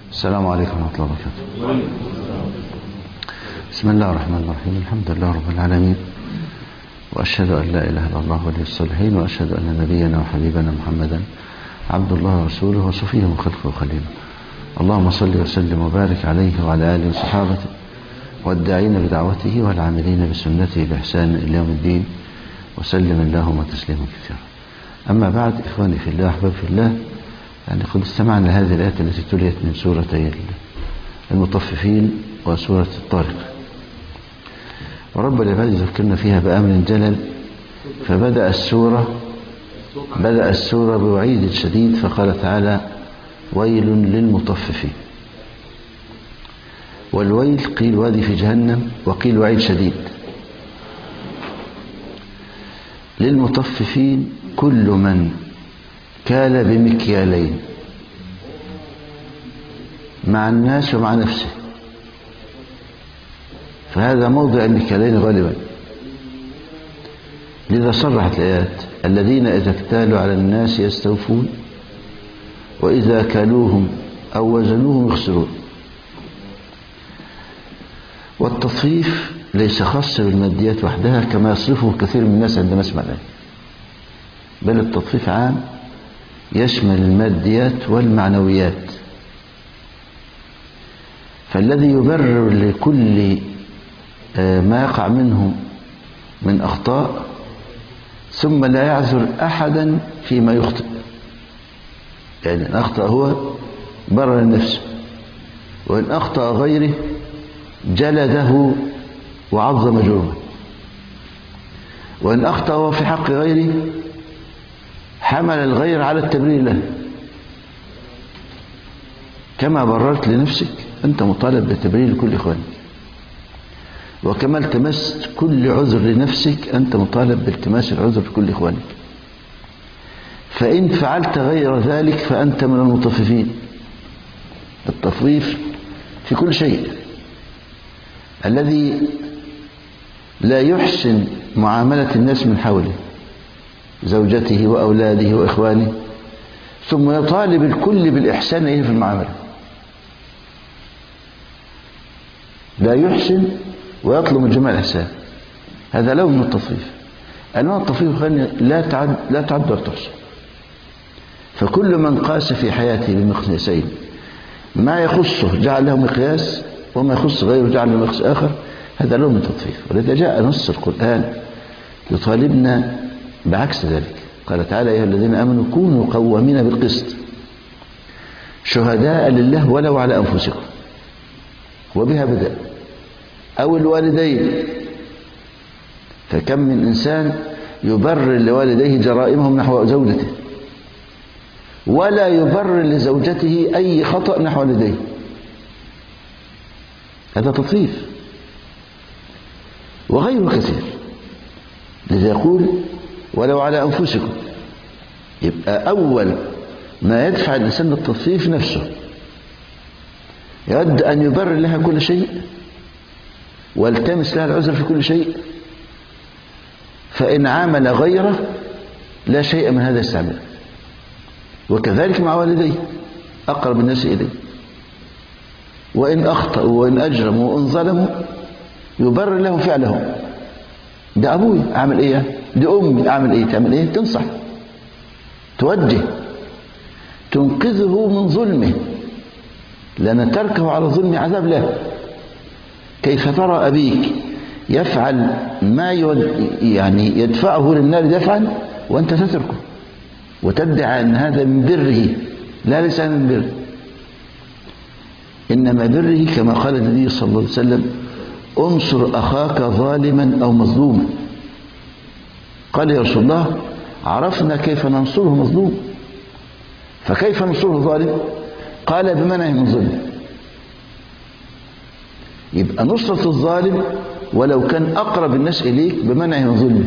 السلام عليكم ورحمة الله وبركاته. بسم الله الرحمن الرحيم. الحمد لله رب العالمين، وأشهد أن لا إله إلا الله ولي الصالحين، وأشهد أن نبينا وحبيبنا محمدا عبد الله ورسوله وصفيه من خلقه وخليله. اللهم صل وسلم وبارك عليه وعلى آله وصحابته والداعين بدعوته والعاملين بسنته بإحسان إلى يوم الدين، وسلم اللهم تسليما كثيرا. أما بعد، إخواني في الله أحباب في الله، يعني قد استمعنا هذه الآيات التي تليت من سورتي المطففين وسورة الطارق، ورب العباد ذكرنا فيها بأمر جلل، فبدأ السورة بوعيد شديد، فقال تعالى: ويل للمطففين. والويل قيل وادي في جهنم، وقيل وعيد شديد. للمطففين كل من كال بمكيالين مع الناس ومع نفسه، فهذا موضع المكيالين غالبا. لذا صرحت الآيات: الذين إذا اكتالوا على الناس يستوفون، وإذا كالوهم أو وزنوهم يخسرون. والتطفيف ليس خاص بالماديات وحدها كما يصرفه كثير من الناس عندما يسمع الآية، بل التطفيف عام يشمل الماديات والمعنويات. فالذي يبرر لكل ما يقع منه من أخطاء، ثم لا يعذر أحدا فيما يخطئ، يعني إن أخطأ هو برر نفسه، وإن أخطأ غيره جلده وعظم جرمه، وإن أخطأ هو في حق غيره حمل الغير على التبرير له. كما بررت لنفسك أنت مطالب بتبرير كل إخوانك، وكما التمست كل عذر لنفسك أنت مطالب بالتماس العذر لكل إخوانك. فإن فعلت غير ذلك فأنت من المطففين. التطفيف في كل شيء. الذي لا يحسن معاملة الناس من حوله، زوجته وأولاده وإخوانه، ثم يطالب الكل بالإحسان إليه في المعاملة. لا يحسن ويطلب من جميع الإحسان، هذا لون من التطفيف. أنواع التطفيف لا تعد ولا تحصى. فكل من قاس في حياته بمقياسين، ما يخصه جعل له مقياس، وما يخص غيره جعل له مقياس آخر، هذا لون من التطفيف. ولذا جاء نص القرآن يطالبنا بعكس ذلك. قال تعالى: يا أيها الذين آمنوا كونوا قوامين بالقسط شهداء لله ولو على أنفسكم. وبها بدأ. أو الوالدين، فكم من إنسان يبرر لوالديه جرائمهم نحو زوجته، ولا يبرر لزوجته أي خطأ نحو والديه. هذا تطفيف. وغيره كثير. لذا يقول: ولو على أنفسكم. يبقى أول ما يدفع الإنسان للتطفيف نفسه، يود أن يبرر لها كل شيء والتمس لها العذر في كل شيء، فإن عامل غيره لا شيء من هذا يستعمله. وكذلك مع والديه أقرب الناس إليه، وإن أخطأوا وإن أجرموا وإن ظلموا يبرر لهم فعلهم. ده أبوي أعمل إيه؟ دي أمي أعمل إيه؟ تعمل إيه؟ تنصح، توجه، تنقذه من ظلمه، لأن تركه على الظلم عذاب له. كيف ترى أبيك يفعل ما يعني يدفعه للنار دفعا وأنت تتركه وتدعي أن هذا من بره؟ لا، ليس من بره. إنما بره كما قال النبي صلى الله عليه وسلم: انصر أخاك ظالما أو مظلوما. قال: يا رسول الله، عرفنا كيف ننصره مظلوم، فكيف ننصره ظالم؟ قال: بمنعه من ظلم. يبقى نصرة الظالم ولو كان أقرب الناس إليك بمنعه من ظلمه.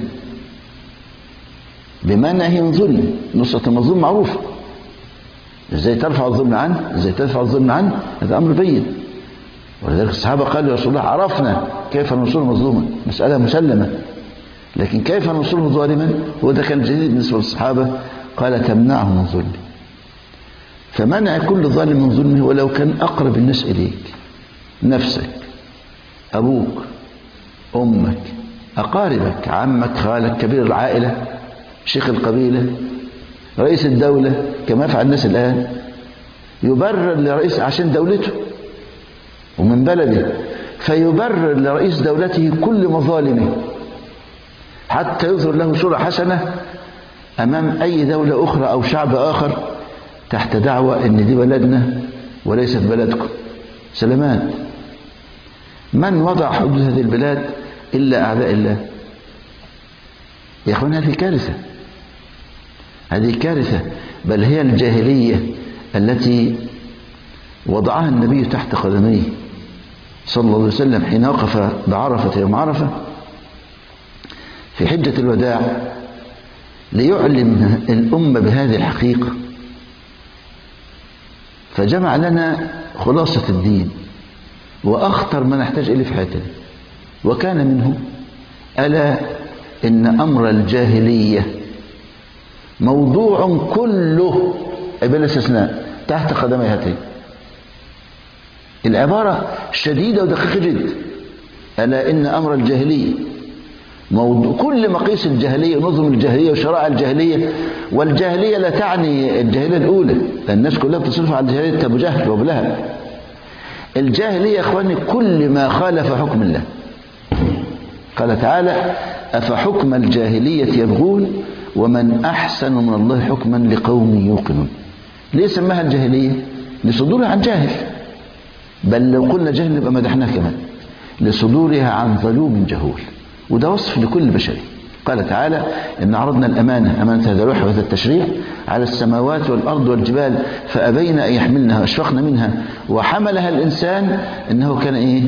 بمنعه من ظلمه. نصرة المظلوم معروفة. ازاي ترفع الظلم عنه، ازاي تدفع الظلم عنه، هذا أمر بين. ولذلك الصحابة قالوا: يا رسول الله، عرفنا كيف ننصره مظلوما، مسألة مسلمة، لكن كيف ننصره ظالما؟ هو ده كان جديد بالنسبة للصحابة. قال: تمنعه من ظلمه. فمنع كل ظالم من ظلمه ولو كان أقرب الناس إليك، نفسك، أبوك، أمك، أقاربك، عمك، خالك، كبير العائلة، شيخ القبيلة، رئيس الدولة، كما يفعل الناس الآن، يبرر لرئيس عشان دولته ومن بلده، فيبرر لرئيس دولته كل مظالمه حتى يظهر له صورة حسنة أمام أي دولة أخرى أو شعب آخر تحت دعوة إن دي بلدنا وليست بلدكم. سلامات. من وضع حدود هذه البلاد إلا أعداء الله. يا أخوان هذه كارثة، هذه كارثة، بل هي الجاهلية التي وضعها النبي تحت قدميه صلى الله عليه وسلم حين وقف بعرفة يوم عرفة في حجة الوداع ليعلم الأمة بهذه الحقيقة، فجمع لنا خلاصة الدين وأخطر ما نحتاج إليه في حياتنا، وكان منه ألا إن أمر الجاهلية موضوع كله بلا استثناء تحت قدمي هاتين. العبارة شديدة ودقيقة جدا. ألا إن أمر الجاهلية موضوع كل مقيس الجاهلية ونظم الجاهلية وشرائع الجاهلية، والجاهلية لا تعني الجاهلية الأولى، الناس كلها بتصرف على الجاهلية أبو جهل وأبو لهب. الجاهلية يا إخواني كل ما خالف حكم الله. قال تعالى أفحكم الجاهلية يبغون ومن أحسن من الله حكما لقوم يوقنون. ليه سماها الجاهلية؟ لصدورها عن جاهل، بل لو قلنا جاهل نبقى مدحناه كمان، لصدورها عن ظلوم جهول، وده وصف لكل بشري. قال تعالى إن عرضنا الأمانة، أمانة هذا الروح وهذا التشريع، على السماوات والأرض والجبال فأبين أن يحملنها وأشفقن منها وحملها الإنسان إنه كان إيه؟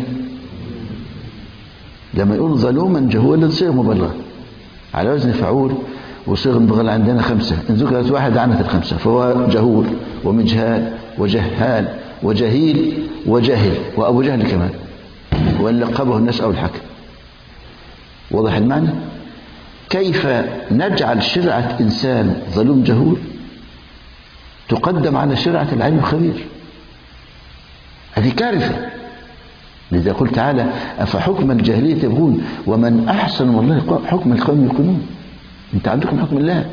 لما يقول ظلوما جهولا صيغ مبالغة على وزن فعول، وصيغ مبالغة عندنا 5، إن ذكرت واحد عنت ال5، فهو جهول ومجهال وجهال وجهيل وجاهل وأبو جهل كمان، وإن لقبه الناس أو الحكم. واضح المعنى؟ كيف نجعل شرعة إنسان ظلوم جهول تقدم على شرعة العلم الخبير؟ هذه كارثة. لذا قل تعالى أفحكم الجاهلية يبغون ومن أحسن من الله حكم القوم يوقنون. أنت عندكم حكم الله،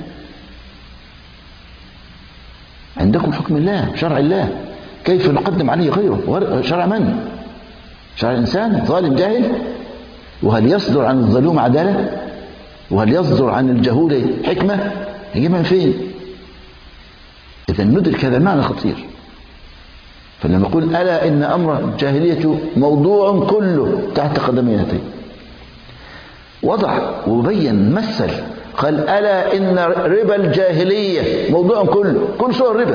عندكم حكم الله، شرع الله، كيف نقدم عليه غيره؟ شرع من؟ شرع إنسان ظالم جاهل؟ وهل يصدر عن الظلوم عدالة؟ وهل يصدر عن الجهول حكمة؟ يجيبها من فين؟ إذا ندرك هذا المعنى خطير. فلما نقول ألا إن أمر الجاهلية موضوع كله تحت قدميتين، وضع وبين مثل قال ألا إن ربا الجاهلية موضوع كله، كل صور ربا،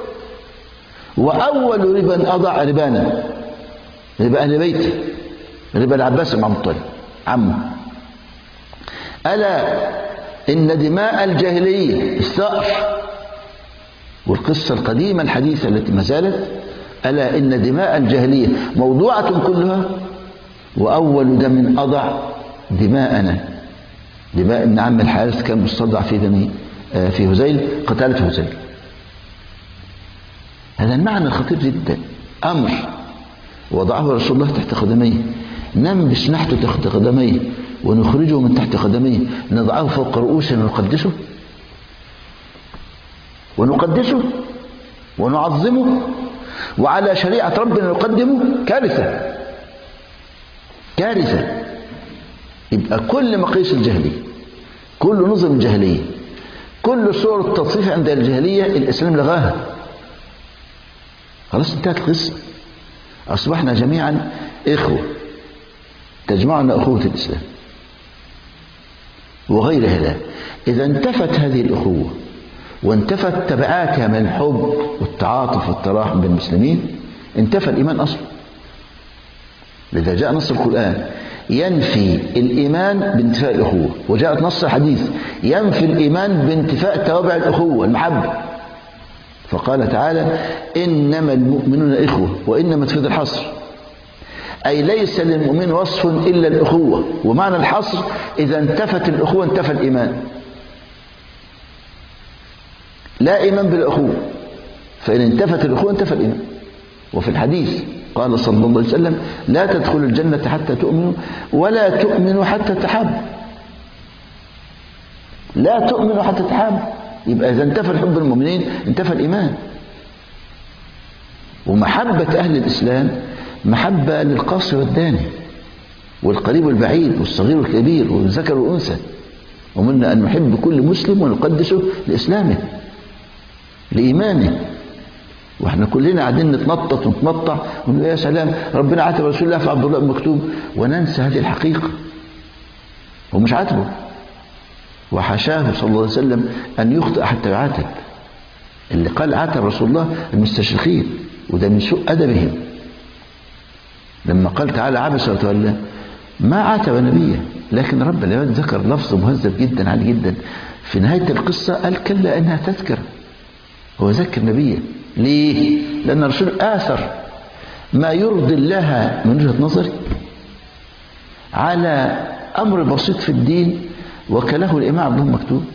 وأول ربا أضع ربانا، ربا أهل بيته، ربا العباس بن عبد المطلب عمه. ألا إن دماء الجاهلية الثأر، والقصة القديمة الحديثة التي ما زالت، ألا إن دماء الجاهلية موضوعة كلها، وأول دم أضع دماءنا، دماء ابن عم الحارث كان مستضع في دم في هذيل، قتالة هذيل. هذا المعنى الخطير جدا. أمر وضعه رسول الله تحت قدميه، ننبش نحته تحت قدميه ونخرجه من تحت قدميه، نضعه فوق رؤوسنا ونقدسه ونعظمه، وعلى شريعة ربنا نقدمه. كارثة، كارثة. يبقى كل مقيس الجاهلية، كل نظم الجاهلية، كل صور التطفيف عند الجاهلية الإسلام لغاها. خلاص انتهت القصة، أصبحنا جميعا إخوة، تجمعنا أخوة الإسلام وغير هذا. إذا انتفت هذه الأخوة وانتفت تبعاتها من الحب والتعاطف والتراحم بين المسلمين، انتفى الإيمان أصلا. لذا جاء نص القرآن ينفي الإيمان بانتفاء الأخوة، وجاءت نص الحديث ينفي الإيمان بانتفاء توابع الأخوة المحبة. فقال تعالى إنما المؤمنون إخوة، وإنما تفيد الحصر، أي ليس للمؤمن وصف إلا الأخوة. ومعنى الحصر إذا انتفت الأخوة انتفى الإيمان، لا إيمان بالأخوة. فإن انتفت الأخوة انتفى الإيمان. وفي الحديث قال صلى الله عليه وسلم لا تدخلوا الجنة حتى تؤمنوا ولا تؤمنوا حتى تحابوا. لا تؤمنوا حتى تحابوا، يبقى إذا انتفى الحب المؤمنين انتفى الإيمان. ومحبة أهل الإسلام محبة للقاصر والداني والقريب والبعيد والصغير والكبير والذكر والأنثى. ومنا أن نحب كل مسلم ونقدسه لإسلامه لإيمانه. واحنا كلنا قاعدين نتنطط ونتمطع ونقول يا سلام ربنا عاتب رسول الله في عبد الله بن مكتوم، وننسى هذه الحقيقة. هو مش عاتبه، وحاشاه صلى الله عليه وسلم أن يخطئ حتى يعاتب. اللي قال عاتب رسول الله المستشرقين، وده من سوء أدبهم. لما قال تعالى عبس وتولى ما عاتب نبيه، لكن رب العباد ذكر لفظ مهذب جدا عالي جدا في نهاية القصة، قال كلا إنها تذكر. هو ذكر نبيه ليه؟ لأن الرسول آثر ما يرضي الله من وجهة نظري على أمر بسيط في الدين وكله الإمام عبد الله مكتوم.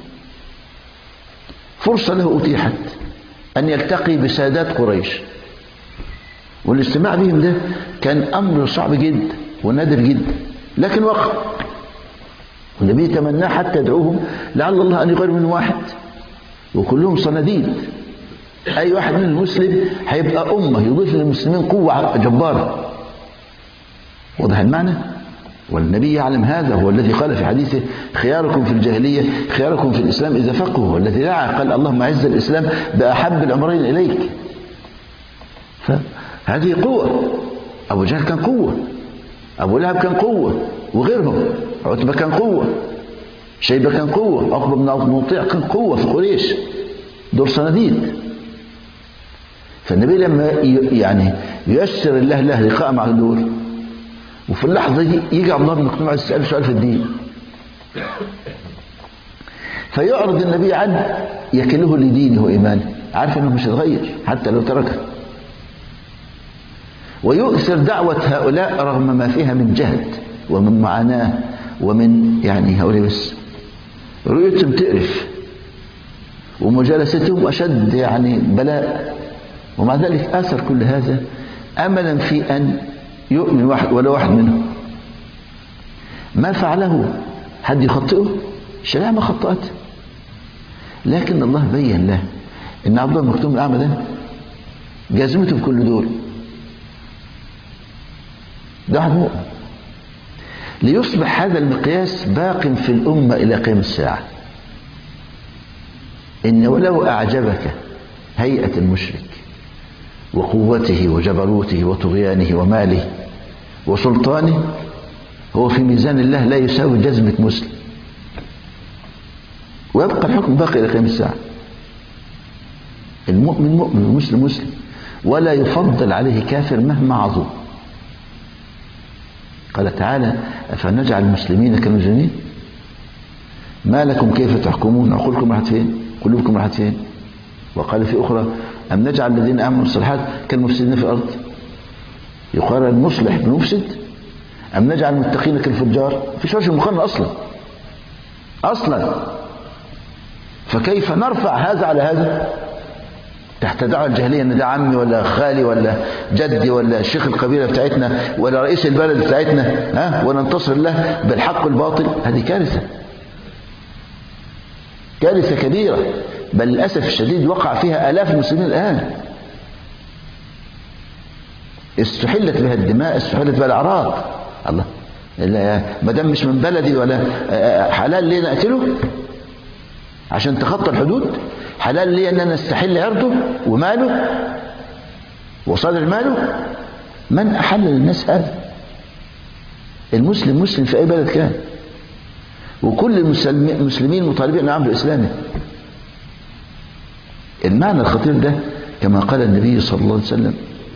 فرصة له أتيحت أن يلتقي بسادات قريش، والاجتماع بهم ده كان أمر صعب جدا ونادر جدا، لكن وقع. والنبي تمناه حتى يدعوهم لعل الله أن يغير من واحد، وكلهم صناديد. أي واحد من المسلم هيبقى أمة يضيف للمسلمين قوة جبارة. واضح المعنى؟ والنبي يعلم هذا، هو الذي قال في حديثه خياركم في الجاهلية خياركم في الإسلام إذا فقهوا، والذي دعا قال اللهم أعز الإسلام بأحب الأمرين إليك. فهذه قوة. أبو جهل كان قوة، أبو لهب كان قوة، وغيرهم. عتبة كان قوة، شيبة كان قوة، عقبة بن مطيع كان قوة في قريش. دول صناديد. فالنبي لما يعني ييسر الله له لقاء مع دول، وفي اللحظة دي يجي عبد الله بن مكتوم عايز يسأله سؤال في الدين، فيعرض النبي عنه يكله لدينه وإيمانه، عارف أنه مش هيتغير حتى لو تركه، ويؤثر دعوة هؤلاء رغم ما فيها من جهد ومن معاناة ومن يعني هؤلاء بس رؤيتهم تقرف ومجالستهم أشد يعني بلاء، ومع ذلك آثر كل هذا أملا في أن يؤمن واحد ولا واحد منهم. ما فعله حد يخطئه؟ الشريعة ما خطأته، لكن الله بين له إن عبد الله مكتوم الأعمى ده جازمته بكل دول، ده واحد مؤمن، ليصبح هذا المقياس باق في الأمة إلى قيام الساعة. إن ولو أعجبك هيئة المشرك وقوته وجبروته وطغيانه وماله وسلطانه، هو في ميزان الله لا يساوي جزمة مسلم، ويبقى الحكم باقي إلى قيام الساعة. المؤمن مؤمن والمسلم مسلم، ولا يفضل عليه كافر مهما عظم. قال تعالى أفنجعل المسلمين كالمجرمين ما لكم كيف تحكمون عقولكم راحت فين قلوبكم راحت فين. وقال في أخرى أم نجعل الذين آمنوا الصالحات كالمفسدين في الأرض، يقال المصلح بالمفسد، أم نجعل المتقين كالفجار. فيش وجه مقارنة أصلا. فكيف نرفع هذا على هذا تحت دعوة الجاهلية ان ده عمي ولا خالي ولا جدي ولا شيخ القبيلة بتاعتنا ولا رئيس البلد بتاعتنا، وننتصر له بالحق والباطل؟ هذه كارثة، كارثة كبيرة، بل للأسف الشديد وقع فيها آلاف المسلمين الآن. استحلت بها الدماء، استحلت بها الأعراض. الله، ما دام مش من بلدي ولا حلال لي نقتله عشان تخطى الحدود؟ حلال لي ان انا استحل عرضه وماله وصادر ماله؟ من احل للناس هذا؟ المسلم مسلم في اي بلد كان، وكل المسلمين مطالبين بالعمل الاسلامي. المعنى الخطير ده كما قال النبي صلى الله عليه وسلم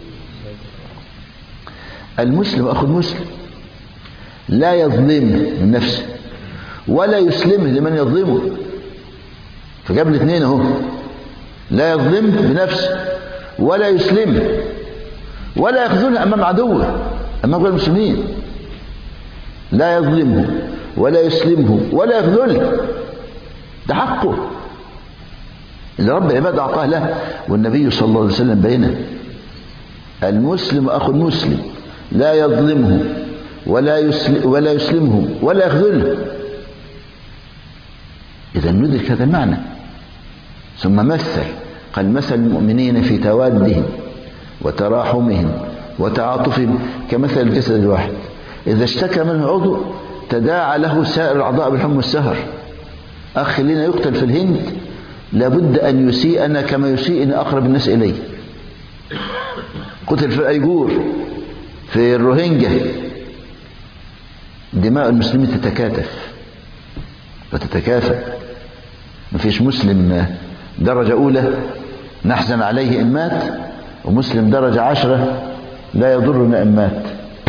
المسلم اخو المسلم لا يظلم من نفسه ولا يسلمه لمن يظلمه. فجاب الاثنين اهو، لا يظلم بنفسه ولا يسلمه ولا يخذله امام عدوه، امام المسلمين. لا يظلمه ولا يسلمه ولا يخذله، ده حقه. اللي رب العباد أعطاه له. والنبي صلى الله عليه وسلم بينه: المسلم أخو المسلم لا يظلمه ولا يسلمه ولا يخذله. إذا ندرك هذا المعنى. ثم مثل، قال: مثل المؤمنين في توادهم وتراحمهم وتعاطفهم كمثل الجسد الواحد إذا اشتكى منه عضو تداعى له سائر الأعضاء بالحمى والسهر. أخ لنا يقتل في الهند لابد أن يسيئنا كما يسيئنا أقرب الناس إليه. قتل في الأيغور، في الروهينجا. دماء المسلمين تتكاتف وتتكافئ. ما فيش مسلم درجة أولى نحزن عليه إن مات، ومسلم درجة 10 لا يضرنا إن مات.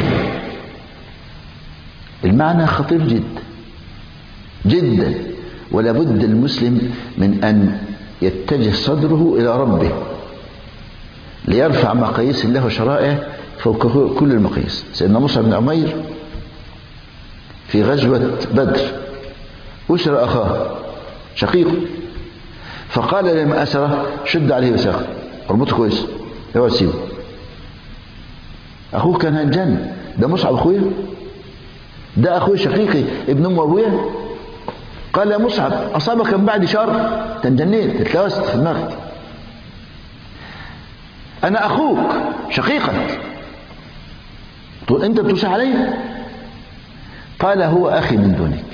المعنى خطير جدا جدا، ولا بد المسلم من أن يتجه صدره إلى ربه ليرفع مقاييس الله وشرائعه فوق كل المقاييس. سيدنا مصعب بن عمير في غزوة بدر أسر أخاه شقيقه، فقال لما أسره: شد عليه وثاقه، اربطه كويس، اوعى تسيبه. أخوه كان هينجن. ده مصعب أخويا، ده أخوي شقيقي ابن أم وأبويا. قال: يا مصعب أصابك من بعد شر، تنجنيت، اتلوثت في دماغك. أنا أخوك شقيقك، تقول أنت بتوسع علي؟ قال: هو أخي من دونك.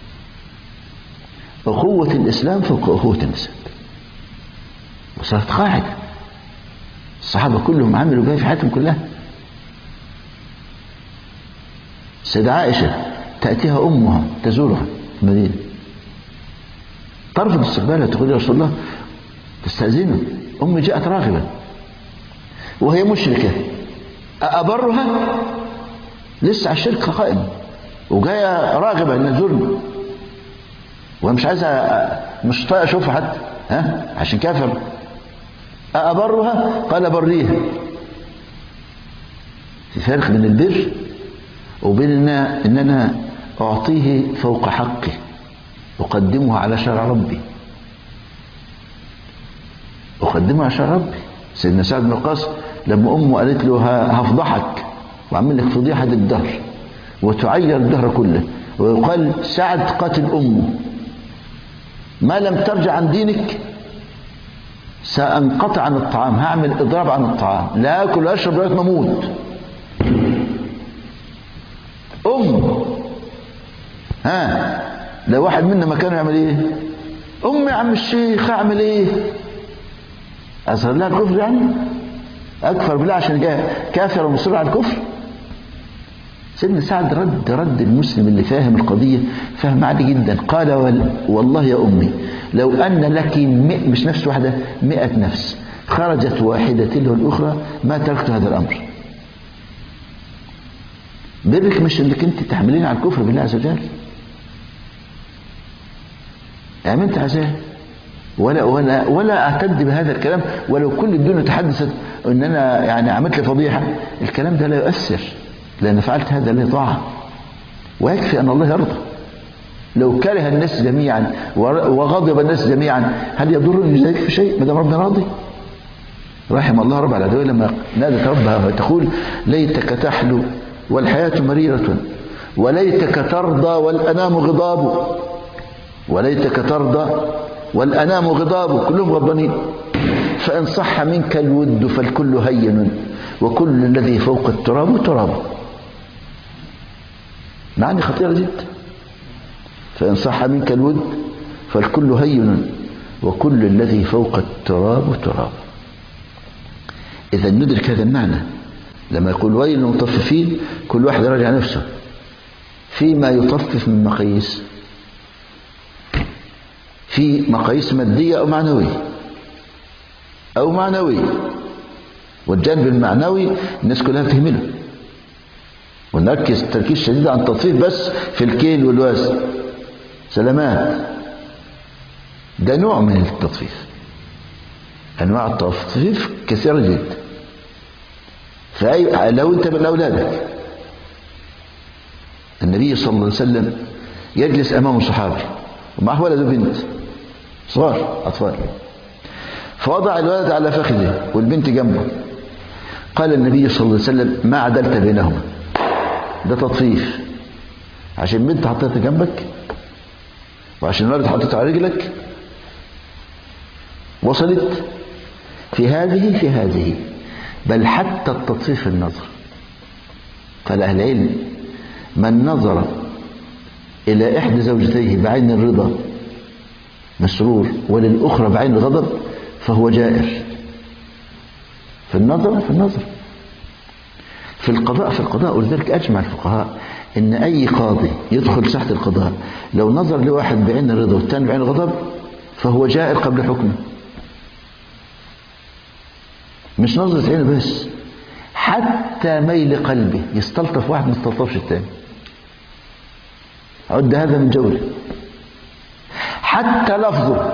أخوة الإسلام فوق أخوة النسب، وصارت قاعدة. الصحابة كلهم عملوا بها في حياتهم كلها. السيدة عائشة تأتيها أمها تزورها في المدينة، ترفض استقبالها، تقول: يا رسول الله تستأذنه، أمي جاءت راغبة وهي مشركة، أبرها؟ لسه على الشرك قائم وجاية راغبة أن تزورني، وأنا مش عايزة، مش طايق أشوفها حتى، عشان كافر. أبرها؟ قال: بريها. في فرق بين البر وبين إن أنا أعطيه فوق حقه، أقدمه على شرع ربي، أقدمه على شرع ربي. سيدنا سعد بن وقاص لما أمه قالت له: هفضحك وأعمل لك فضيحة الدهر وتعير الدهر كله، ويقال سعد قاتل أمه، ما لم ترجع عن دينك سأنقطع عن الطعام، هعمل إضراب عن الطعام، لا أكل ولا أشرب لغاية ما أموت. لو واحد منا مكانه يعمل ايه؟ يا عم الشيخ اعمل ايه؟ اظهر لها الكفر يعني؟ اكفر بالله عشان كافر ومصر على الكفر؟ سيدنا سعد رد المسلم اللي فاهم القضية فهم عادي جدا. قال: والله يا أمي لو أن لك مش نفس واحدة 100 نفس خرجت واحدة تلو الأخرى ما تركت هذا الأمر. برك مش انك انت تحملين على الكفر بالله عز وجل، امنت عزاه ولا اعتد بهذا الكلام، ولو كل الدنيا تحدثت ان انا يعني عملت لي فضيحه، الكلام ده لا يؤثر، لان فعلت هذا لله طاعه، ويكفي ان الله يرضى. لو كره الناس جميعا وغضب الناس جميعا هل يضرني ذلك في شيء ما دام ربنا راضي؟ رحم الله رب العالمين لما نادت ربها وتقول: ليتك تحلو والحياة مريرة، وليتك ترضى والأنام غضاب، وليتك ترضى والأنام غضاب، كلهم غضبانين. فإن صح منك الود فالكل هين، وكل الذي فوق التراب تراب. معاني خطيرة جدا. فإن صح منك الود فالكل هين، وكل الذي فوق التراب تراب. إذا ندرك هذا المعنى لما يقول: ويل للمطففين، كل واحد يراجع نفسه فيما يطفف من مقاييس، في مقاييس مادية أو معنوية. والجانب المعنوي الناس كلها بتهمله، ونركز تركيز شديد عن التطفيف بس في الكيل والوزن، سلامات. ده نوع من التطفيف، أنواع التطفيف كثيرة جدا. لو أنت من أولادك، النبي صلى الله عليه وسلم يجلس أمام صحابي ومعه ولد وبنت صغار أطفال، فوضع الولد على فخذه والبنت جنبه. قال النبي صلى الله عليه وسلم: ما عدلت بينهما. ده تطفيف، عشان البنت حطيتها جنبك وعشان الولد حطيته على رجلك. وصلت في هذه بل حتى التطفيف في النظر. فالأهل العلم من نظر إلى إحدى زوجتيه بعين الرضا مسرور وللأخرى بعين الغضب فهو جائر. في النظر في القضاء ولذلك أجمع الفقهاء إن أي قاضي يدخل ساحة القضاء لو نظر لواحد بعين الرضا والثاني بعين الغضب فهو جائر قبل حكمه. مش نظرة عينه بس، حتى ميل قلبه، يستلطف واحد ما يستلطفش الثاني، عد هذا من جوله. حتى لفظه،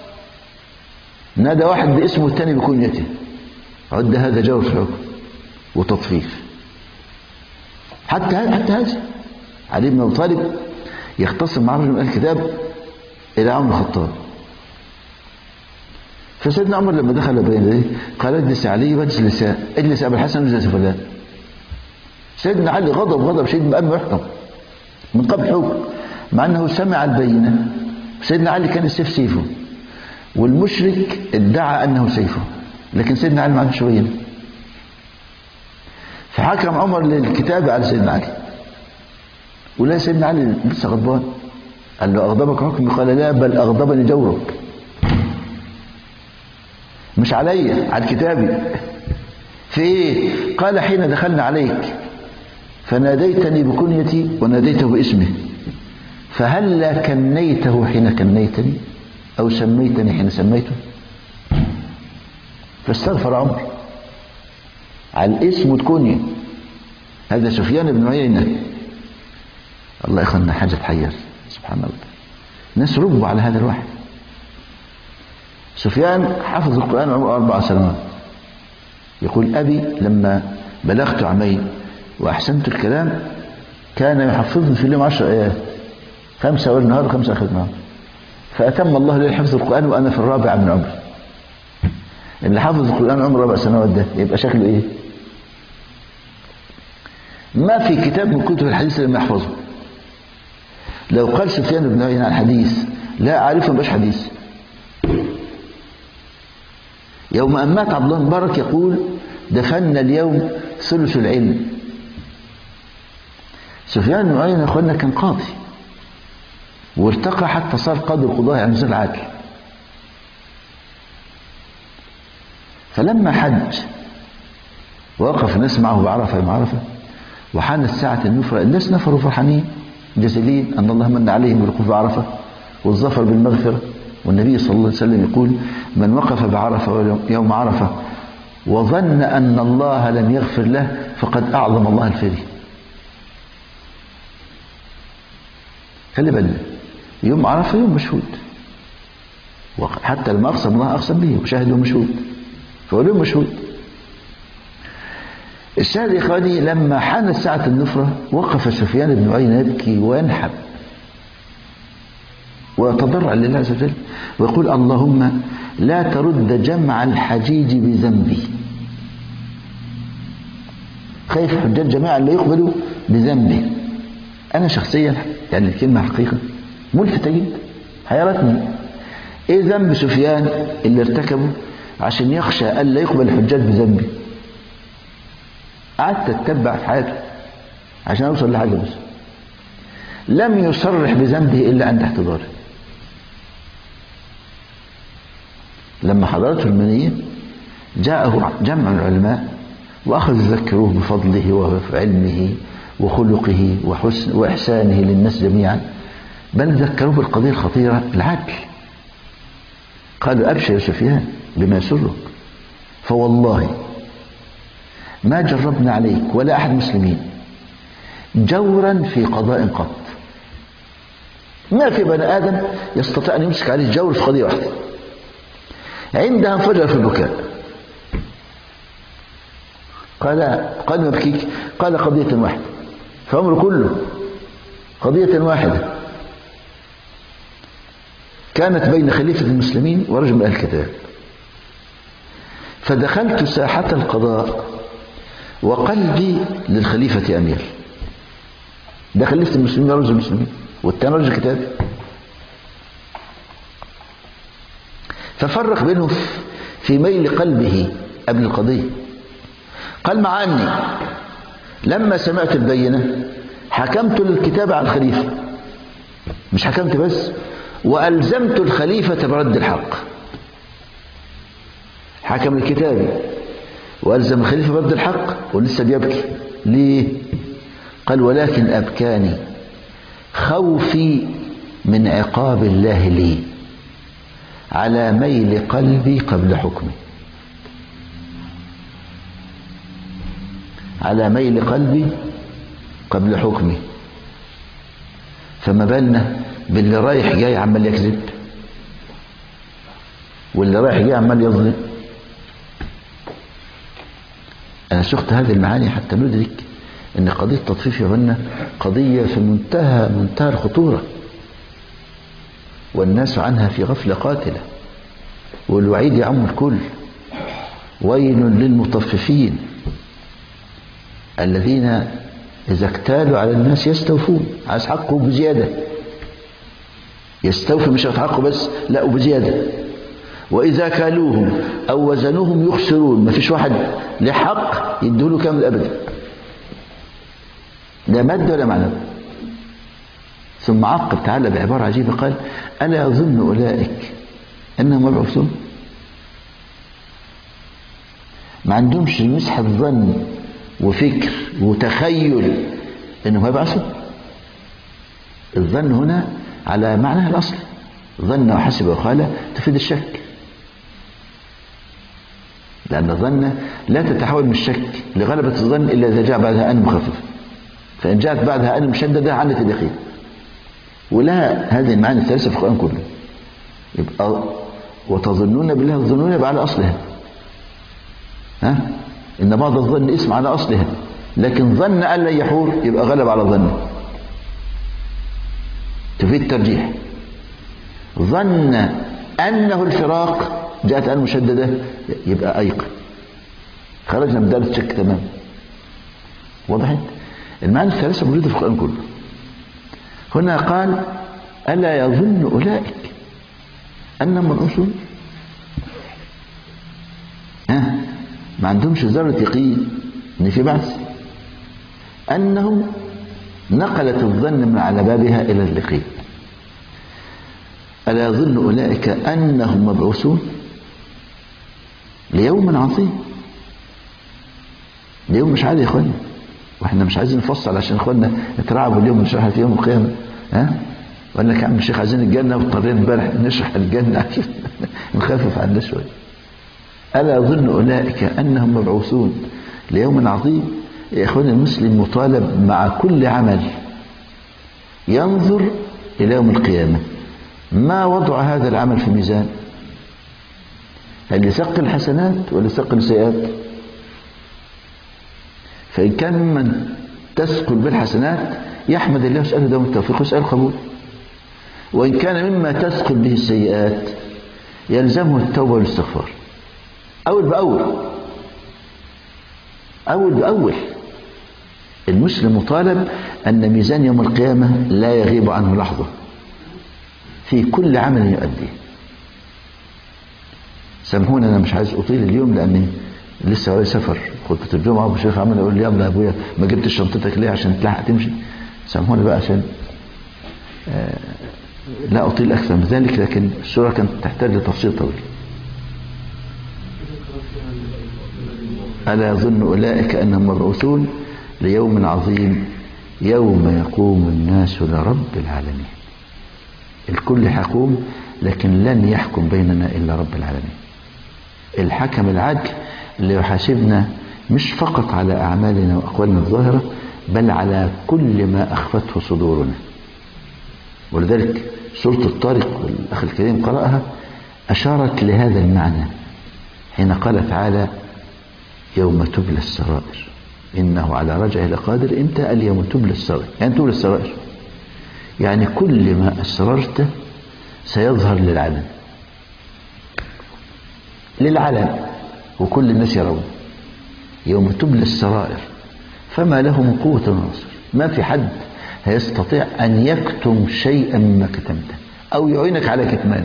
نادى واحد باسمه الثاني بكنيته، عد هذا جور في الحكم وتطفيف. حتى هذا علي بن ابي طالب يختصم مع رجل من اهل الكتاب الى عمر الخطاب. فسيدنا عمر لما دخل بين يديه قال: اجلس يا علي واجلس اجلس ابا الحسن واجلس فلان. سيدنا علي غضب شديد بأنه يحكم من قبل حكم، مع انه سمع البينه. سيدنا علي كان السيف سيفه والمشرك ادعى انه سيفه، لكن سيدنا علي ما عندوش بينه. فحكم عمر للكتابه على سيدنا علي، ولا سيدنا علي لسه غضبان. قال له: اغضبك حكمي؟ قال: لا، بل اغضبني جورك. مش عليا، على كتابي. في ايه؟ قال: حين دخلنا عليك فناديتني بكنيتي وناديته باسمه، فهلا كنيته حين كنيتني او سميتني حين سميته؟ فاستغفر عمر على الاسم والكنية. هذا سفيان بن عيينة. الله يخلنا حاجة تحير، سبحان الله، ناس ربوا على هذا الواحد. سفيان حفظ القرآن عمره 4 سنوات. يقول: أبي لما بلغت عامين وأحسنت الكلام كان يحفظني في اليوم 10 آيات، 5 أول نهار و5 آخر نهار. فأتم الله لي حفظ القرآن وأنا في 4 من عمري. اللي حفظ القرآن عمره 4 سنوات ده يبقى شكله إيه؟ ما في كتاب من كتب الحديث لما يحفظه. لو قال سفيان بن عيينة عن حديث لا أعرفه مبقاش حديث. يوم أن مات عبد الله مبارك يقول: دفنا اليوم ثلث العلم. سفيان بن عيينة يا اخوانا كان قاضي وارتقى حتى صار قاضي القضاء، يعني زي العادل. فلما حج وقف الناس معه بعرفة يوم عرفة وحانت ساعة النفرة، الناس نفروا فرحانين جزلين أن الله من عليهم بالوقوف بعرفة والظفر بالمغفرة. والنبي صلى الله عليه وسلم يقول: من وقف بعرفة يوم عرفة وظن أن الله لم يغفر له فقد أعظم الله الفري. خلي بالنا، يوم عرفة يوم مشهود، وحتى لما أقسم الله أقسم به وشاهد مشهود، فهو يوم مشهود. الشاهد يا إخواني، لما حانت ساعة النفرة وقف سفيان بن عيينة يبكي وينحب ويتضرع لله عز وجل ويقول: اللهم لا ترد جمع الحجيج بذنبي. خايف الحجاج جماعة لا يقبلوا بذنبي. أنا شخصيا يعني الكلمة حقيقة ملفتة جدا، حيرتني. إيه ذنب سفيان اللي ارتكبه عشان يخشى ألا يقبل الحجاج بذنبي؟ قعدت أتبع في حياته عشان أوصل لحاجة بس. لم يصرح بذنبه إلا عند احتضاره. لما حضرته المنية جاءه جمع من العلماء وأخذوا يذكروه بفضله وعلمه وخلقه وإحسانه للناس جميعا، بل ذكروه بالقضية الخطيرة العدل. قالوا: أبشر يا سفيان بما يسرك، فوالله ما جربنا عليك ولا أحد مسلمين جورا في قضاء قط. ما في بني آدم يستطيع أن يمسك عليه جور في قضية واحدة. عندها انفجر في البكاء. قال: ما بكيك؟ قال: قضية واحدة في عمره كله، قضية واحدة كانت بين خليفة المسلمين ورجل من أهل الكتاب. فدخلت ساحة القضاء وقلبي للخليفة أمير. ده خليفة المسلمين رجل المسلمين والتاني رجل كتاب. ففرق بينه في ميل قلبه قبل القضية. قال مع أني لما سمعت البينة حكمت الكتاب على الخليفة، مش حكمت بس، وألزمت الخليفة برد الحق. حكم الكتاب وألزم الخليفة برد الحق ولسه بيبكي. ليه؟ قال ولكن أبكاني خوفي من عقاب الله لي على ميل قلبي قبل حكمي، على ميل قلبي قبل حكمي. فما بالنا باللي رايح جاي عمال يكذب واللي رايح جاي عمال يظلم. أنا سقت هذه المعاني حتى ندرك أن قضية التطفيف يا بنا قضية في منتهى الخطورة، والناس عنها في غفلة قاتلة، والوعيد يعم الكل. ويل للمطففين الذين إذا اكتالوا على الناس يستوفون، عايز حقه بزيادة، يستوفي مش حقه بس، لا وبزيادة. وإذا كالوهم أو وزنوهم يخسرون، ما فيش واحد له حق يدوله كامل أبدا، لا مادة ولا معنى. ثم عقب تعالى بعبارة عجيبة قال ألا يظن أولئك أنهم مبعوثون؟ ما عندهمش مسحة ظن وفكر وتخيل أنهم يبعثوا. الظن هنا على معناها الأصل، ظن وحسب وقال تفيد الشك، لأن الظن لا تتحول من الشك لغلبة الظن إلا إذا جاء بعدها أن مخففة، فإن جاءت بعدها أن مشددة عنت اليقين. ولا هذه المعاني الثلاثة في القرآن كله. يبقى وتظنون بالله الظنون يبقى على أصلها، إن بعض الظن اسم على أصلها، لكن ظن ألا يحور يبقى غلب على ظن، تفيد ترجيح. ظن أنه الفراق جاءت أن مشددة يبقى أيقن، خرجنا من دائرة الشك تمام. وضحت؟ المعاني الثلاثة موجودة في القرآن كله. هنا قال ألا يظن أولئك أنهم مبعوثون؟ ما عندهمش ذرة يقين إن في بعث، أنهم نقلت الظن من على بابها إلى اليقين. ألا يظن أولئك أنهم مبعوثون ليوم عظيم. اليوم مش عادي يا إخوانا، واحنا مش عايزين نفصل عشان إخوانا اترعبوا اليوم نشرح في يوم القيامة. وقال لك يا عم الشيخ عايزين الجنة، واضطرينا امبارح نشرح الجنة عشان نخفف عنا شوية. ألا يظن أولئك أنهم مبعوثون ليوم عظيم. يا إخواني المسلم مطالب مع كل عمل ينظر إلى يوم القيامة، ما وضع هذا العمل في ميزان؟ هل يثقل الحسنات ولا يثقل السيئات؟ فإن كان ممن تثقل بالحسنات يحمد الله ويسأله دوام التوفيق ويسأل القبول، وإن كان مما تثقل به السيئات يلزمه التوبة والاستغفار أول بأول. المسلم مطالب أن ميزان يوم القيامة لا يغيب عنه لحظة في كل عمل يؤديه. سامحوني أنا مش عايز أطيل اليوم لأني لسه ورايا سفر خطبة الجمعة، والشيخ عمال يقول لي يلا يا أبويا ما جبتش شنطتك ليه عشان تلحق تمشي. سامحوني بقى عشان لا أطيل أكثر من ذلك، لكن السورة كانت تحتاج لتفصيل طويل. ألا يظن أولئك أنهم مبعوثون ليوم عظيم يوم يقوم الناس لرب العالمين. الكل حكوم لكن لن يحكم بيننا إلا رب العالمين، الحكم العدل اللي يحاسبنا مش فقط على أعمالنا وأقوالنا الظاهرة بل على كل ما أخفته صدورنا. ولذلك سورة الطارق والأخ الكريم قرأها أشارت لهذا المعنى حين قال تعالى يوم تبلى السرائر إنه على رجعه لقادر. إمتى؟ اليوم تبلى السرائر، يعني تبلى السرائر يعني كل ما أسررته سيظهر للعلن. وكل الناس يرون. يوم تبلى السرائر فما له من قوة ونصر. ما في حد هيستطيع أن يكتم شيئا مما كتمته أو يعينك على كتمانه.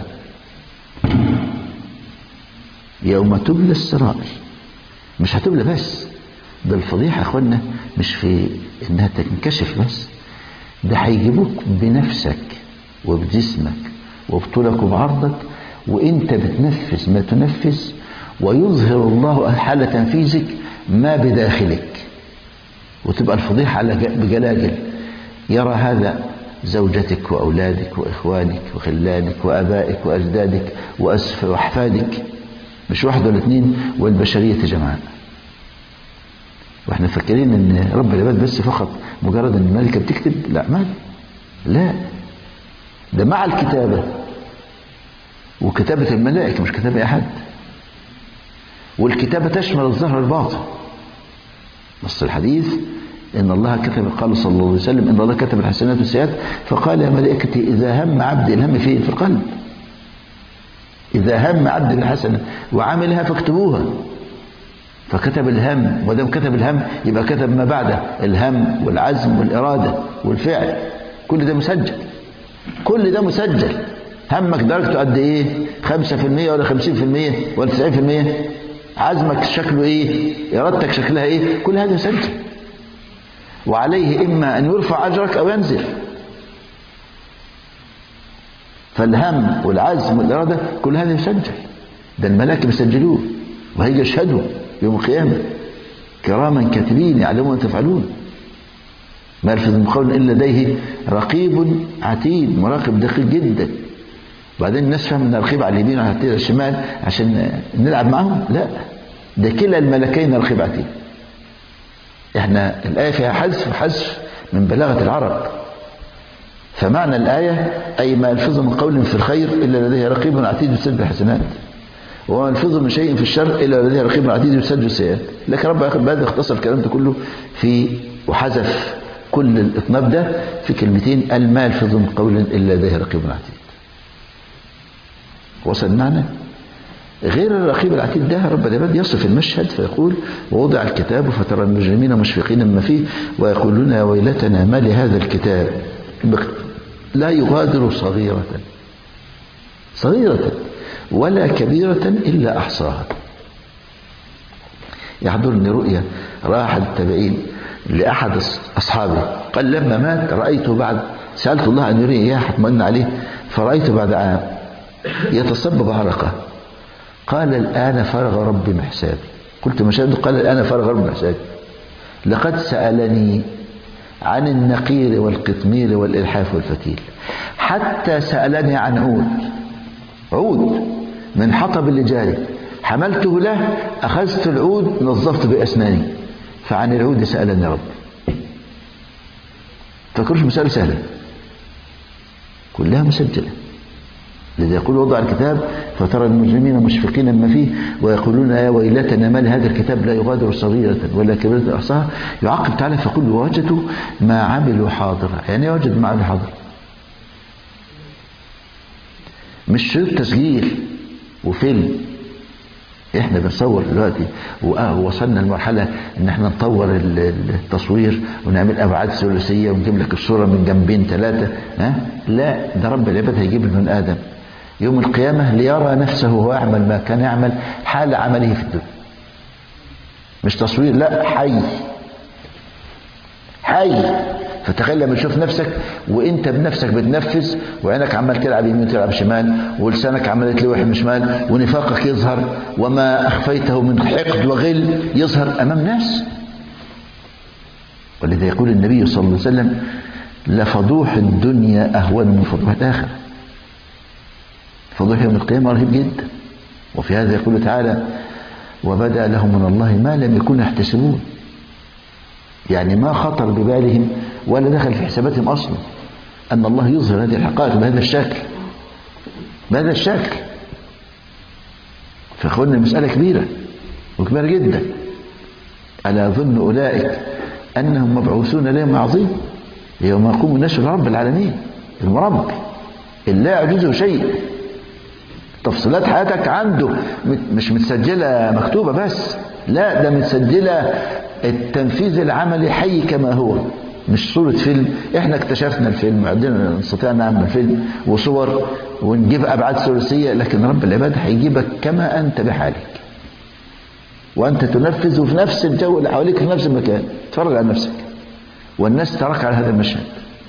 يوم تبلى السرائر، مش هتبلى بس، ده الفضيحة يا اخوانا مش في انها تنكشف بس، ده هيجيبوك بنفسك وبجسمك وبطولك وبعرضك وانت بتنفذ ما تنفذ، ويظهر الله حال تنفيذك ما بداخلك، وتبقى الفضيحة على بجلاجل. يرى هذا زوجتك وأولادك وإخوانك وخلانك وأبائك وأجدادك وأحفادك، مش واحد ولا اثنين، والبشرية جمعاء. واحنا فاكرين ان رب العباد بس فقط مجرد ان الملكة بتكتب، لا مال، لا، ده مع الكتابة، وكتابة الملائكة مش كتابة أحد، والكتابة تشمل الظاهر والباطن. نص الحديث إن الله كتب، قال صلى الله عليه وسلم إن الله كتب الحسنات والسيئات، فقال يا ملائكتي إذا هم عبد، الهم فين؟ في القلب. إذا هم عبد بالحسنة وعملها فاكتبوها، فكتب الهم، ودام كتب الهم يبقى كتب ما بعده، الهم والعزم والإرادة والفعل، كل ده مسجل، كل ده مسجل. همك درجته قد ايه؟ 5% ولا 50% ولا 90%؟ عزمك شكله ايه؟ ارادتك شكلها ايه؟ كل هذا مسجل، وعليه اما ان يرفع اجرك او ينزل. فالهم والعزم والاراده كل هذا مسجل، ده الملائكه بيسجلوه وهيجي يشهدوا يوم القيامه كراما كاتبين يعلمون ما تفعلون. ما يلفظ من قول الا لديه رقيب عتيد، مراقب دقيق جدا. وبعدين الناس فهم ان الرقيب على اليمين وعلى الشمال عشان نلعب معهم، لا، ده كلا الملكين رقيب عتيد. احنا الايه فيها حذف من بلاغه العرب، فمعنى الايه اي ما يلفظ من قول في الخير الا لديه رقيب عتيد يسجل الحسنات، وما يلفظ من شيء في الشر الا لديه رقيب عتيد يسجل السيئات. لكن رب هذا اختصر الكلام ده كله في وحذف كل الاطناب ده في كلمتين، قال ما يلفظ من قول الا لديه رقيب عتيد. وصل معنا؟ غير الرقيب العتيد ده رب العباد يصف المشهد فيقول ووضع الكتاب فترى المجرمين مشفقين مما فيه ويقولون يا ويلتنا ما لهذا الكتاب لا يغادر صغيرة ولا كبيرة إلا أحصاها. يحضرني رؤيا رأى أحد التابعين لأحد أصحابه قال لما مات رأيته بعد، سألت الله أن يريني إياه هطمئن عليه، فرأيته بعد عام يتصبب عرقه. قال الآن فرغ ربي من حسابي. قلت ما شاهده؟ قال الآن فرغ ربي من حسابي. لقد سألني عن النقير والقطمير والإلحاف والفتيل، حتى سألني عن عود من حطب اللي جاري، حملته له، أخذت العود نظفت بأسناني، فعن العود سألني ربي. فكرش مسألة سهلة، كلها مسجلة. لذا يقول وضع الكتاب فترى المجرمين مشفقين مما فيه ويقولون يا ويلتنا ما لهذا الكتاب لا يغادر صغيرة ولا كبيرة أحصاها. يعقب تعالى فيقول ووجدوا ما عملوا حاضرا. يعني يوجد ما عملوا حاضر، مش شريط تسجيل وفيلم. احنا بنصور دلوقتي ووصلنا لمرحلة ان احنا نطور التصوير ونعمل ابعاد ثلاثية ونجيب لك الصورة من جنبين ثلاثة. لا، ده رب العباد هيجيب ابن آدم يوم القيامة ليرى نفسه وهو يعمل ما كان يعمل حال عمله في الدنيا. مش تصوير، لا، حي. فتخيل لما تشوف نفسك وانت بنفسك بتنفذ وعينك عمال تلعب يمين تلعب شمال ولسانك عمال يتلوح من شمال ونفاقك يظهر وما اخفيته من حقد وغل يظهر امام ناس. ولذا يقول النبي صلى الله عليه وسلم لفضوح الدنيا اهون من فضوح الاخره. فضوح يوم القيامه رهيب جدا. وفي هذا يقول تعالى وبدا لهم من الله ما لم يكونوا يحتسبون. يعني ما خطر ببالهم ولا دخل في حساباتهم اصلا ان الله يظهر هذه الحقائق بهذا الشكل. فاخوانا المسألة كبيرة وكبيرة جدا. ألا يظن أولئك أنهم مبعوثون ليوم عظيم يوم يقوم الناس لرب العالمين المرب اللي لا يعجزه شيء تفصيلات حياتك عنده مش متسجلة مكتوبة بس، لا ده متسجلة التنفيذ العملي حي كما هو، مش صورة فيلم. احنا اكتشفنا الفيلم وعندنا نستطيع نعمل فيلم وصور ونجيب ابعاد ثلاثية، لكن رب العباد هيجيبك كما انت بحالك، وانت تنفذ في نفس الجو اللي حواليك في نفس المكان، تتفرج على نفسك والناس تراك على هذا المشهد.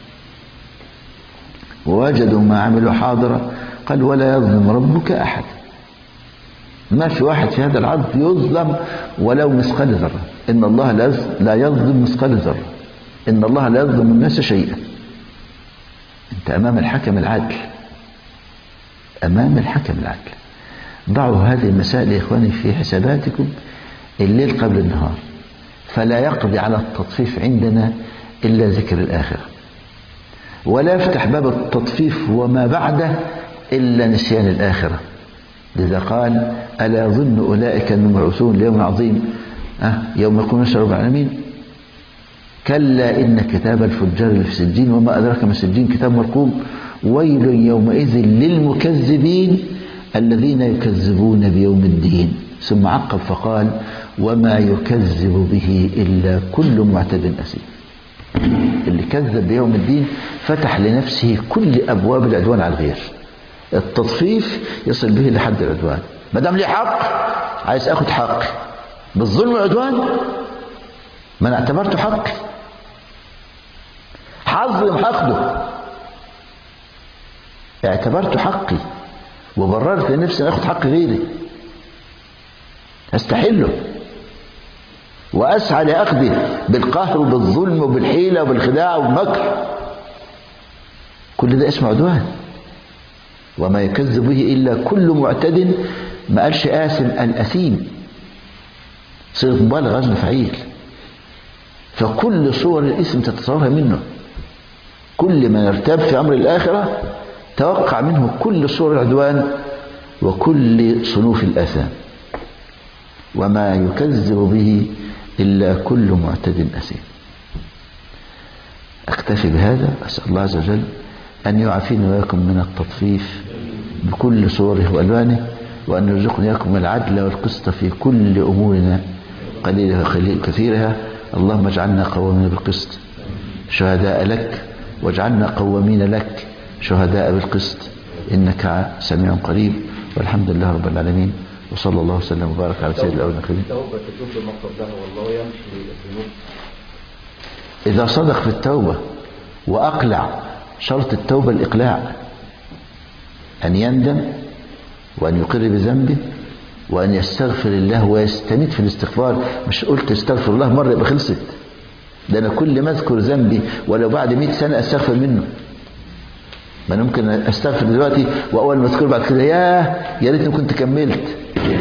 ووجدوا ما عملوا حاضرا قال ولا يظلم ربك احد. ما في واحد في هذا العرض يظلم ولو مثقال ذرة. ان الله لا يظلم مثقال ذرة، ان الله لا يظلم الناس شيئا. انت امام الحكم العادل، امام الحكم العادل. ضعوا هذه المسائل يا اخواني في حساباتكم الليل قبل النهار، فلا يقضي على التطفيف عندنا الا ذكر الاخره، ولا يفتح باب التطفيف وما بعده الا نسيان الاخره. لذا قال الا يظن اولئك انهم مبعوثون ليوم عظيم يوم يقوم الناس رب العالمين كلا ان كتاب الفجار اللي في سجين وما ادراك ما سجين كتاب مرقوم ويل يومئذ للمكذبين الذين يكذبون بيوم الدين. ثم عقب فقال وما يكذب به إلا كل معتد أثيم. اللي كذب بيوم الدين فتح لنفسه كل أبواب العدوان على الغير. التطفيف يصل به لحد العدوان. ما دام لي حق عايز أخذ حقي بالظلم والعدوان، ما أنا اعتبرته حقي، حظلم هاخده، اعتبرته حقي وبررت لنفسي ان اخد حق غيري، استحله واسعى لاخذه بالقهر وبالظلم وبالحيله وبالخداع والمكر. كل ده اسمه عدوان. وما يكذب به الا كل معتد، ما قالش آثم، الاثيم صيغه مبالغه وزن فعيل. فكل صور الاثم تتصورها منه. كل من ارتاب في امر الاخره توقع منه كل صور العدوان وكل صنوف الآثام. وما يكذب به إلا كل معتد أثيم. أكتفي بهذا، أسأل الله عز وجل أن يعافيني وإياكم من التطفيف بكل صوره وألوانه، وأن يرزقني وإياكم العدل والقسط في كل أمورنا قليلها وكثيرها. اللهم اجعلنا قوامين بالقسط شهداء لك، واجعلنا قوامين لك شهداء بالقسط، إنك سميع قريب. والحمد لله رب العالمين، وصلى الله وسلم وبارك على سيد الأولين والآخرين. التوبة تجب ما قبلها والله يمشي الذنوب. إذا صدق في التوبة وأقلع، شرط التوبة الإقلاع، أن يندم وأن يقر بذنبه وأن يستغفر الله ويستميت في الاستغفار. مش قلت استغفر الله مرة يبقى خلصت، ده أنا كل ما أذكر ذنبي ولو بعد 100 سنة أستغفر منه. ما أنا ممكن أستغفر دلوقتي وأول ما أذكر بعد كده يا ريتني كنت كملت.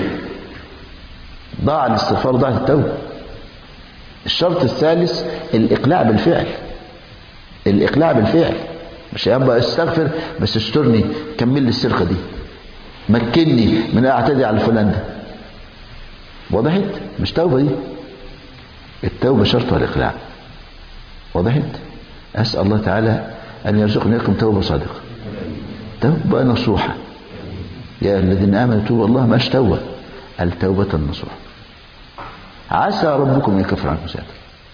ضاع الاستغفار، ضاعت التوبة. الشرط الثالث الإقلاع بالفعل. الإقلاع بالفعل، مش يبقى استغفر بس استرني، كمل لي السرقة دي، مكني من أعتدي على فلان ده. وضحت؟ مش توبة دي. التوبة شرطها الإقلاع. وضحت؟ أسأل الله تعالى أن يرزقني لكم توبة صادقة، توبة نصوحة. يا الذين آمنوا توبوا الله، ماش توبة، التوبة النصوح. عسى ربكم أن يكفر عنكم سيئاتكم.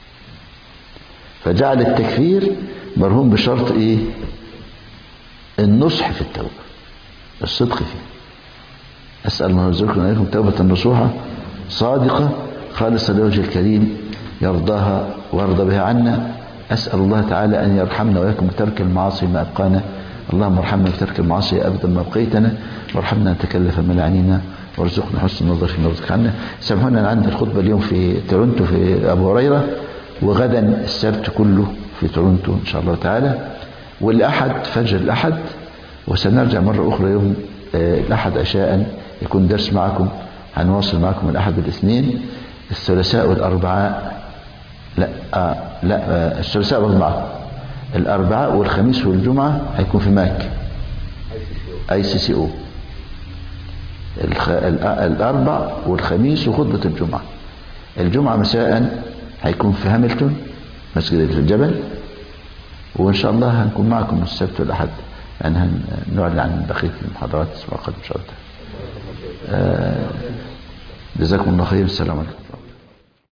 فجعل التكفير مرهون بشرط إيه؟ النصح في التوبة، الصدق فيه. أسأل الله يرزقنا لكم توبة نصوحة صادقة خالصة لوجه الكريم يرضاها ويرضى بها عنا. أسأل الله تعالى أن يرحمنا وإياكم بترك المعاصي ما أبقانا. اللهم ارحمنا بترك المعاصي أبدا ما أبقيتنا، وارحمنا نتكلف من لعنينا، وارزقنا حسن النظر في نظرك عنا. سامحونا، أنا عندي الخطبة اليوم في تورنتو في أبو هريرة، وغدا السبت كله في تورنتو إن شاء الله تعالى، والأحد فجر الأحد، وسنرجع مرة أخرى يوم الأحد عشاء يكون درس معكم. هنواصل معكم الأحد والاثنين، الثلاثاء والأربعاء الثلاثاء برضه معكم، الأربعاء والخميس والجمعة هيكون في ماك ICCO. الأربع والخميس وخطبة الجمعة. الجمعة مساء هيكون في هاملتون مسجد الجبل، وإن شاء الله هنكون معكم السبت والأحد، يعني هنعلن عن بقية المحاضرات الأسبوع القادم إن شاء الله. جزاكم الله خير. السلام عليكم.